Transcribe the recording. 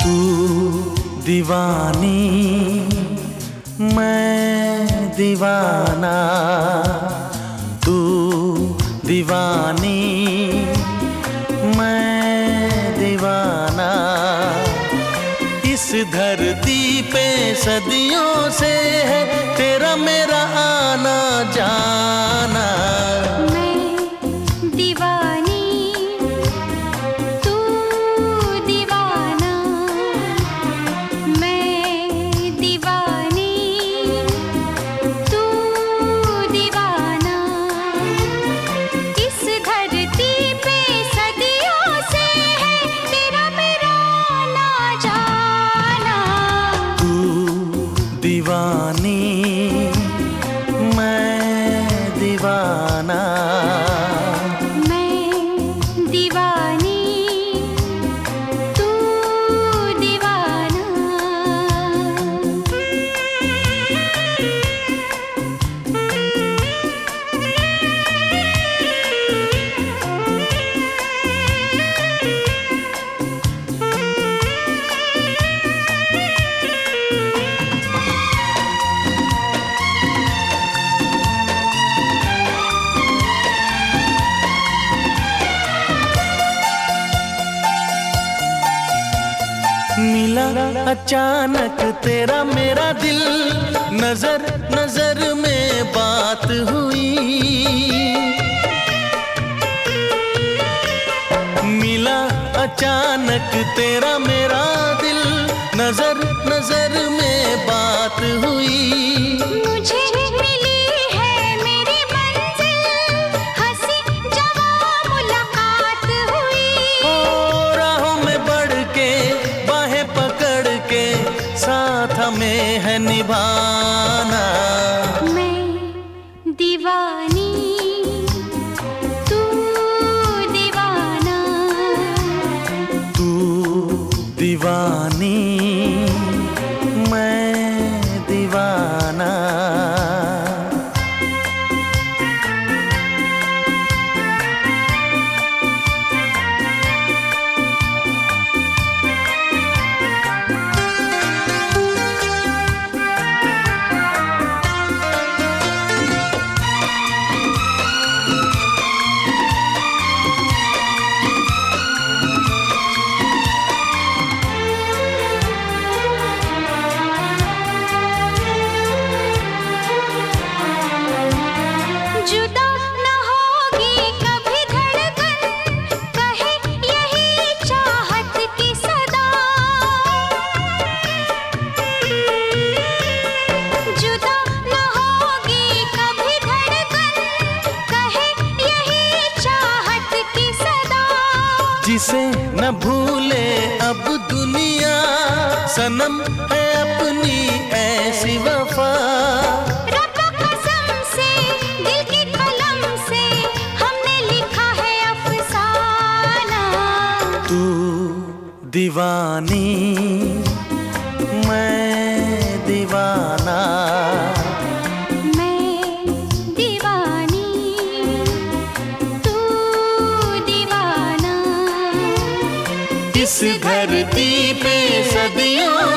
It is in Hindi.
तू दीवानी मैं दीवाना, तू दीवानी मैं दीवाना। इस धरती पे सदियों से है तेरा मेरा आना जाना। दीवानी मैं दीवाना, मैं दीवानी तू दीवाना। मिला अचानक तेरा मेरा दिल, नजर नजर में बात हुई। मिला अचानक तेरा मेरा दिल, नजर नजर में बात हुई। मुझे मिली है मेरी मंजिल, हंसी जवां मुलाकात हुई। ओ राहों में बढ़ के बाहें पकड़ के साथ हमें है निभाना। मैं दीवानी तू दीवाना, तू दीवानी मैं दीवाना। जुदा न होगी कभी धड़कन, कहे यही चाहत की सदा। जुदा न होगी कभी धड़कन, कहे यही चाहत की सदा। जिसे न भूले अब दुनिया, सनम है अपनी ऐसी वफा। रब कसम से दिल की कलम से हमने लिखा है अफसाना। तू दीवानी मैं दीवाना, मैं दीवानी तू दीवाना। इस धरती पे सदियों